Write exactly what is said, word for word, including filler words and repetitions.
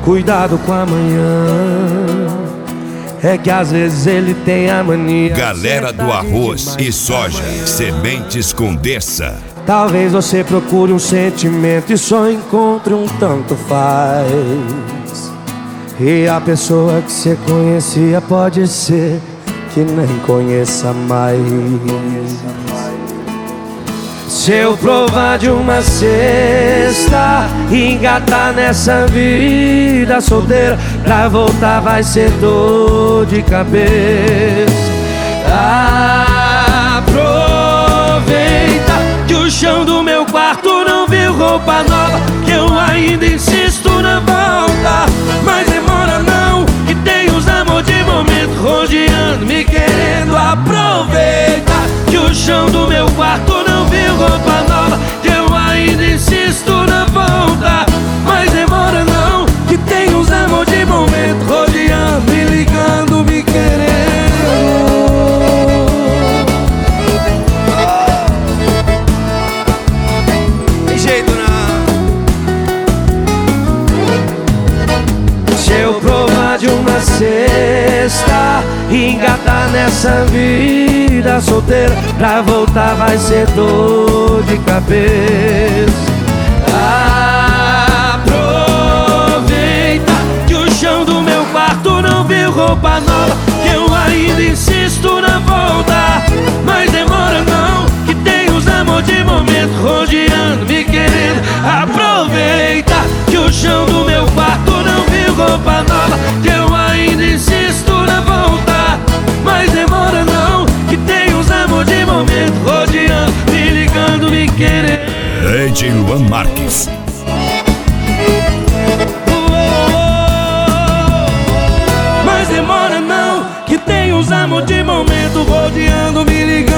cuidado com amanhã. É que às vezes ele tem a mania. Galera do arroz e soja, sementes Condessa. Talvez você procure um sentimento e só encontre um tanto faz. E a pessoa que você conhecia pode ser que nem conheça mais. Se eu provar de uma cesta e engatar nessa vida solteira, pra voltar vai ser dor de cabeça. Aproveita que o chão do meu quarto não viu roupa nova, que eu ainda insisto na volta. Mas demora não, que tem os amor de momento rodeando, me querendo. Aproveita que o chão do meu quarto não viu roupa nova, que eu ainda insisto na volta. Mas demora não, que tem os amor de momento rodeando, me ligando, me querendo. Tem jeito não. Se eu provar de uma cesta e engatar nessa vida solteira, pra voltar vai ser dor de cabeça. Aproveita que o chão do meu quarto não viu roupa nova, que eu ainda insisto na volta. Mas demora não, que tem os amor de momento rodeando, me querendo. Aproveita que o chão do meu quarto não viu roupa nova, que eu ainda insisto na volta. Mas demora não, que tem os amor de momento rodeando, me ligando, me querendo. Ed Luan Marques. Mas demora não, que tem os amor de momento rodeando, me ligando.